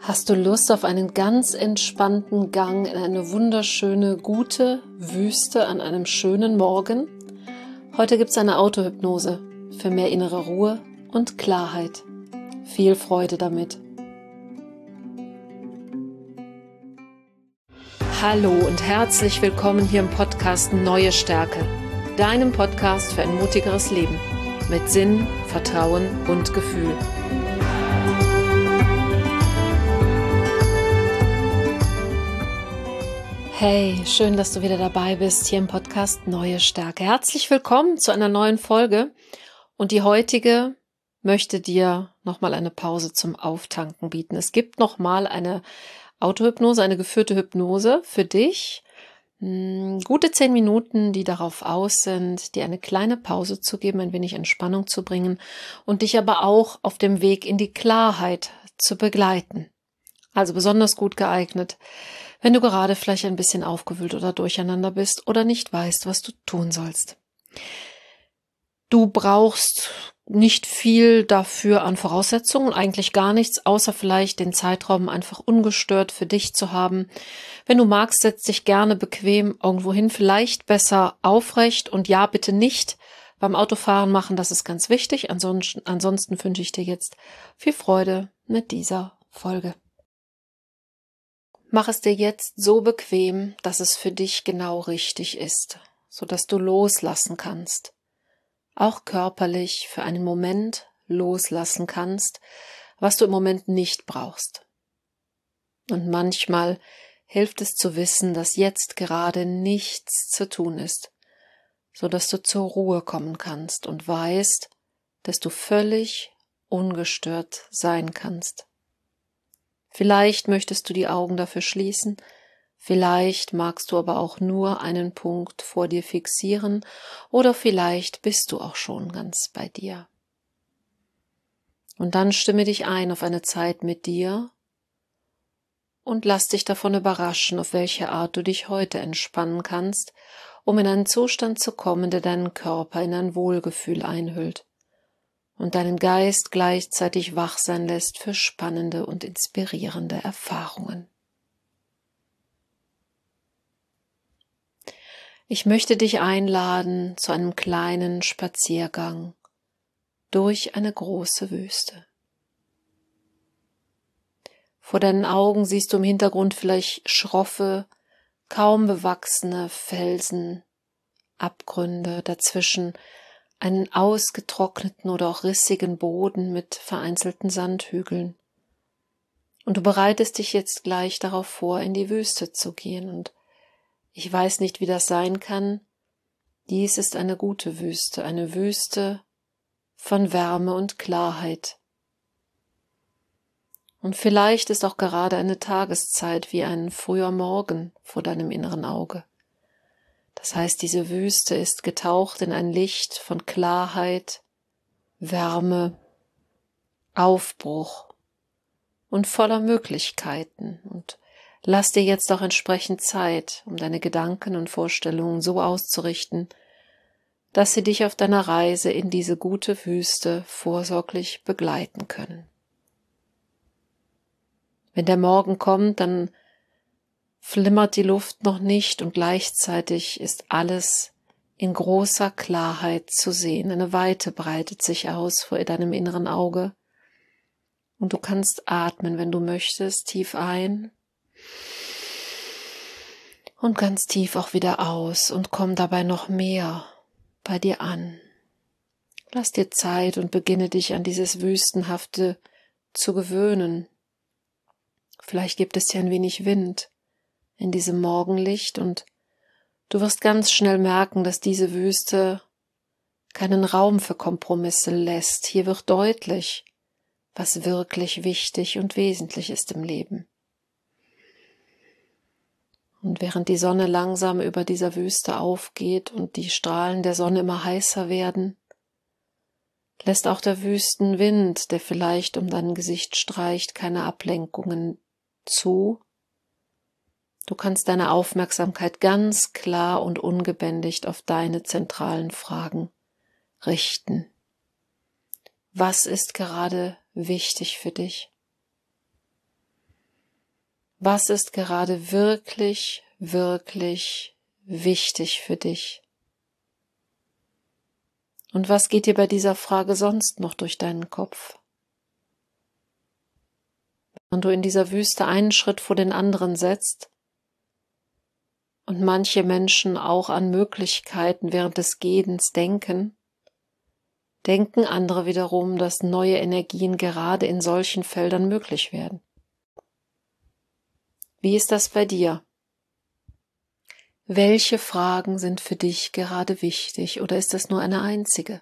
Hast du Lust auf einen ganz entspannten Gang in eine wunderschöne, gute Wüste an einem schönen Morgen? Heute gibt es eine Autohypnose für mehr innere Ruhe und Klarheit. Viel Freude damit. Hallo und herzlich willkommen hier im Podcast Neue Stärke, deinem Podcast für ein mutigeres Leben mit Sinn, Vertrauen und Gefühl. Hey, schön, dass du wieder dabei bist hier im Podcast Neue Stärke. Herzlich willkommen zu einer neuen Folge und die heutige möchte dir nochmal eine Pause zum Auftanken bieten. Es gibt nochmal eine Autohypnose, eine geführte Hypnose für dich. Gute 10 Minuten, die darauf aus sind, dir eine kleine Pause zu geben, ein wenig Entspannung zu bringen und dich aber auch auf dem Weg in die Klarheit zu begleiten. Also besonders gut geeignet, wenn du gerade vielleicht ein bisschen aufgewühlt oder durcheinander bist oder nicht weißt, was du tun sollst. Du brauchst nicht viel dafür an Voraussetzungen, eigentlich gar nichts, außer vielleicht den Zeitraum einfach ungestört für dich zu haben. Wenn du magst, setz dich gerne bequem irgendwo hin, vielleicht besser aufrecht und ja, bitte nicht beim Autofahren machen, das ist ganz wichtig. Ansonsten wünsche ich dir jetzt viel Freude mit dieser Folge. Mach es dir jetzt so bequem, dass es für dich genau richtig ist, sodass du loslassen kannst. Auch körperlich für einen Moment loslassen kannst, was du im Moment nicht brauchst. Und manchmal hilft es zu wissen, dass jetzt gerade nichts zu tun ist, sodass du zur Ruhe kommen kannst und weißt, dass du völlig ungestört sein kannst. Vielleicht möchtest du die Augen dafür schließen, vielleicht magst du aber auch nur einen Punkt vor dir fixieren oder vielleicht bist du auch schon ganz bei dir. Und dann stimme dich ein auf eine Zeit mit dir und lass dich davon überraschen, auf welche Art du dich heute entspannen kannst, um in einen Zustand zu kommen, der deinen Körper in ein Wohlgefühl einhüllt und deinen Geist gleichzeitig wach sein lässt für spannende und inspirierende Erfahrungen. Ich möchte dich einladen zu einem kleinen Spaziergang durch eine große Wüste. Vor deinen Augen siehst du im Hintergrund vielleicht schroffe, kaum bewachsene Felsen, Abgründe, dazwischen einen ausgetrockneten oder auch rissigen Boden mit vereinzelten Sandhügeln. Und du bereitest dich jetzt gleich darauf vor, in die Wüste zu gehen. Und ich weiß nicht, wie das sein kann. Dies ist eine gute Wüste, eine Wüste von Wärme und Klarheit. Und vielleicht ist auch gerade eine Tageszeit wie ein früher Morgen vor deinem inneren Auge. Das heißt, diese Wüste ist getaucht in ein Licht von Klarheit, Wärme, Aufbruch und voller Möglichkeiten. Und lass dir jetzt auch entsprechend Zeit, um deine Gedanken und Vorstellungen so auszurichten, dass sie dich auf deiner Reise in diese gute Wüste vorsorglich begleiten können. Wenn der Morgen kommt, dann flimmert die Luft noch nicht und gleichzeitig ist alles in großer Klarheit zu sehen. Eine Weite breitet sich aus vor deinem inneren Auge und du kannst atmen, wenn du möchtest, tief ein und ganz tief auch wieder aus und komm dabei noch mehr bei dir an. Lass dir Zeit und beginne dich an dieses Wüstenhafte zu gewöhnen. Vielleicht gibt es hier ein wenig Wind in diesem Morgenlicht und du wirst ganz schnell merken, dass diese Wüste keinen Raum für Kompromisse lässt. Hier wird deutlich, was wirklich wichtig und wesentlich ist im Leben. Und während die Sonne langsam über dieser Wüste aufgeht und die Strahlen der Sonne immer heißer werden, lässt auch der Wüstenwind, der vielleicht um dein Gesicht streicht, keine Ablenkungen zu. Du kannst deine Aufmerksamkeit ganz klar und ungebändigt auf deine zentralen Fragen richten. Was ist gerade wichtig für dich? Was ist gerade wirklich, wirklich wichtig für dich? Und was geht dir bei dieser Frage sonst noch durch deinen Kopf? Wenn du in dieser Wüste einen Schritt vor den anderen setzt und manche Menschen auch an Möglichkeiten während des Gehens denken andere wiederum, dass neue Energien gerade in solchen Feldern möglich werden. Wie ist das bei dir? Welche Fragen sind für dich gerade wichtig oder ist das nur eine einzige?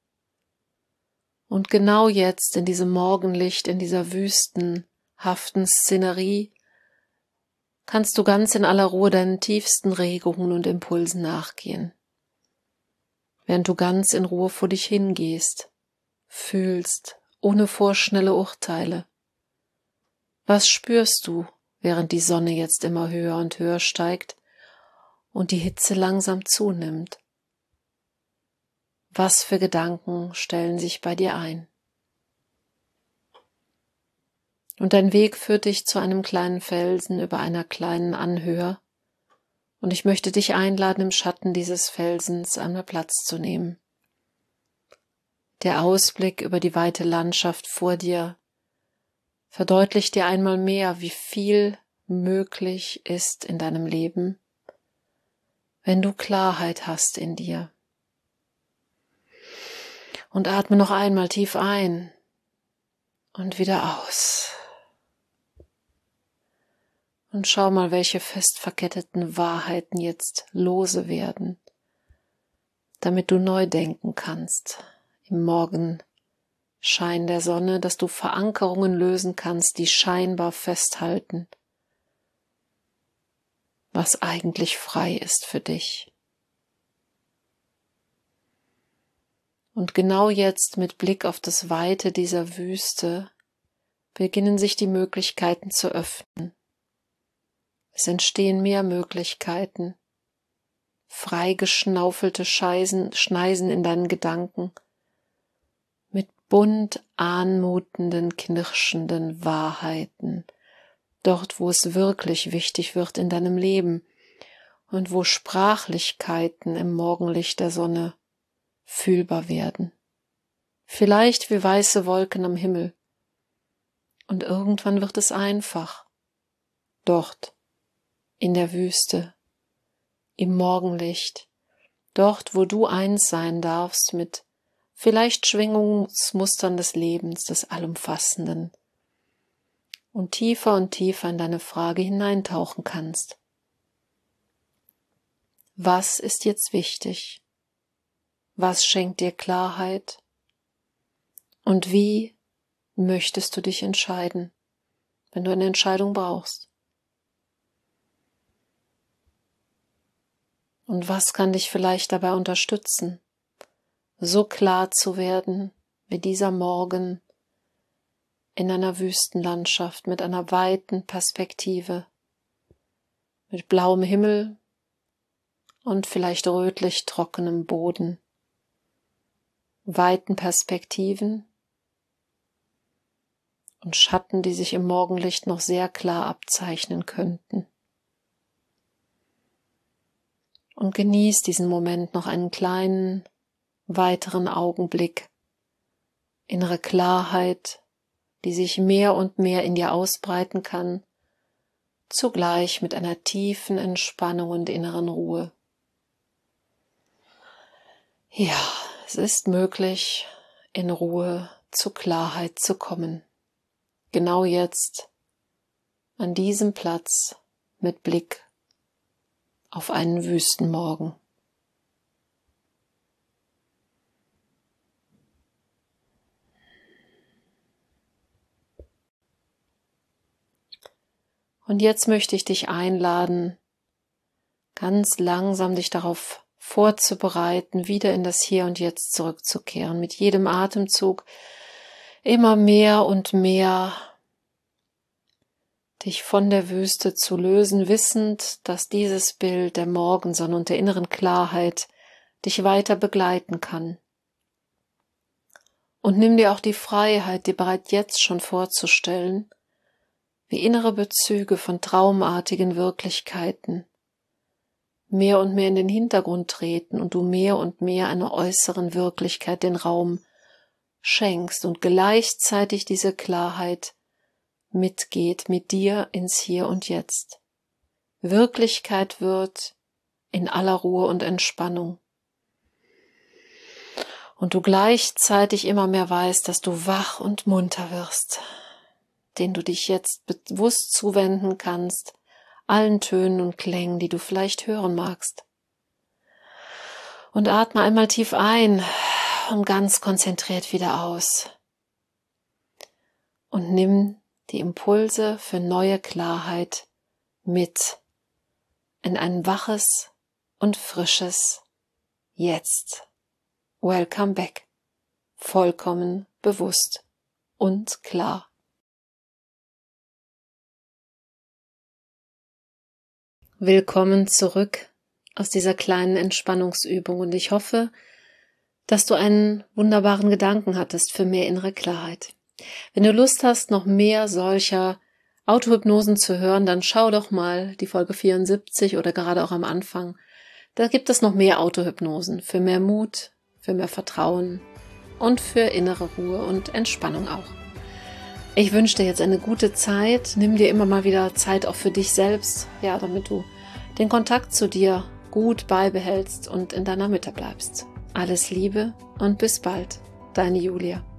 Und genau jetzt in diesem Morgenlicht, in dieser wüstenhaften Szenerie, kannst du ganz in aller Ruhe deinen tiefsten Regungen und Impulsen nachgehen. Während du ganz in Ruhe vor dich hingehst, fühlst, ohne vorschnelle Urteile. Was spürst du, während die Sonne jetzt immer höher und höher steigt und die Hitze langsam zunimmt? Was für Gedanken stellen sich bei dir ein? Und dein Weg führt dich zu einem kleinen Felsen über einer kleinen Anhöhe, und ich möchte dich einladen, im Schatten dieses Felsens einmal Platz zu nehmen. Der Ausblick über die weite Landschaft vor dir verdeutlicht dir einmal mehr, wie viel möglich ist in deinem Leben, wenn du Klarheit hast in dir. Und atme noch einmal tief ein und wieder aus. Und schau mal, welche fest verketteten Wahrheiten jetzt lose werden, damit du neu denken kannst im Morgenschein der Sonne, dass du Verankerungen lösen kannst, die scheinbar festhalten, was eigentlich frei ist für dich. Und genau jetzt mit Blick auf das Weite dieser Wüste beginnen sich die Möglichkeiten zu öffnen. Es entstehen mehr Möglichkeiten, freigeschnaufelte Schneisen in deinen Gedanken, mit bunt anmutenden, knirschenden Wahrheiten, dort wo es wirklich wichtig wird in deinem Leben und wo Sprachlichkeiten im Morgenlicht der Sonne fühlbar werden. Vielleicht wie weiße Wolken am Himmel. Und irgendwann wird es einfach. Dort, in der Wüste, im Morgenlicht, dort, wo du eins sein darfst mit vielleicht Schwingungsmustern des Lebens, des Allumfassenden, und tiefer in deine Frage hineintauchen kannst. Was ist jetzt wichtig? Was schenkt dir Klarheit? Und wie möchtest du dich entscheiden, wenn du eine Entscheidung brauchst? Und was kann dich vielleicht dabei unterstützen, so klar zu werden wie dieser Morgen in einer Wüstenlandschaft mit einer weiten Perspektive, mit blauem Himmel und vielleicht rötlich trockenem Boden, weiten Perspektiven und Schatten, die sich im Morgenlicht noch sehr klar abzeichnen könnten. Und genieß diesen Moment noch einen kleinen, weiteren Augenblick. Innere Klarheit, die sich mehr und mehr in dir ausbreiten kann, zugleich mit einer tiefen Entspannung und inneren Ruhe. Ja, es ist möglich, in Ruhe zu Klarheit zu kommen. Genau jetzt, an diesem Platz, mit Blick auf einen Wüstenmorgen. Und jetzt möchte ich dich einladen, ganz langsam dich darauf vorzubereiten, wieder in das Hier und Jetzt zurückzukehren. Mit jedem Atemzug immer mehr und mehr dich von der Wüste zu lösen, wissend, dass dieses Bild der Morgensonne und der inneren Klarheit dich weiter begleiten kann. Und nimm dir auch die Freiheit, dir bereits jetzt schon vorzustellen, wie innere Bezüge von traumartigen Wirklichkeiten mehr und mehr in den Hintergrund treten und du mehr und mehr einer äußeren Wirklichkeit den Raum schenkst und gleichzeitig diese Klarheit mitgeht mit dir ins Hier und Jetzt. Wirklichkeit wird in aller Ruhe und Entspannung. Und du gleichzeitig immer mehr weißt, dass du wach und munter wirst, den du dich jetzt bewusst zuwenden kannst, allen Tönen und Klängen, die du vielleicht hören magst. Und atme einmal tief ein und ganz konzentriert wieder aus. Und nimm die Impulse für neue Klarheit mit in ein waches und frisches Jetzt. Welcome back. Vollkommen bewusst und klar. Willkommen zurück aus dieser kleinen Entspannungsübung und ich hoffe, dass du einen wunderbaren Gedanken hattest für mehr innere Klarheit. Wenn du Lust hast, noch mehr solcher Autohypnosen zu hören, dann schau doch mal die Folge 74 oder gerade auch am Anfang. Da gibt es noch mehr Autohypnosen für mehr Mut, für mehr Vertrauen und für innere Ruhe und Entspannung auch. Ich wünsche dir jetzt eine gute Zeit. Nimm dir immer mal wieder Zeit auch für dich selbst, ja, damit du den Kontakt zu dir gut beibehältst und in deiner Mitte bleibst. Alles Liebe und bis bald, deine Julia.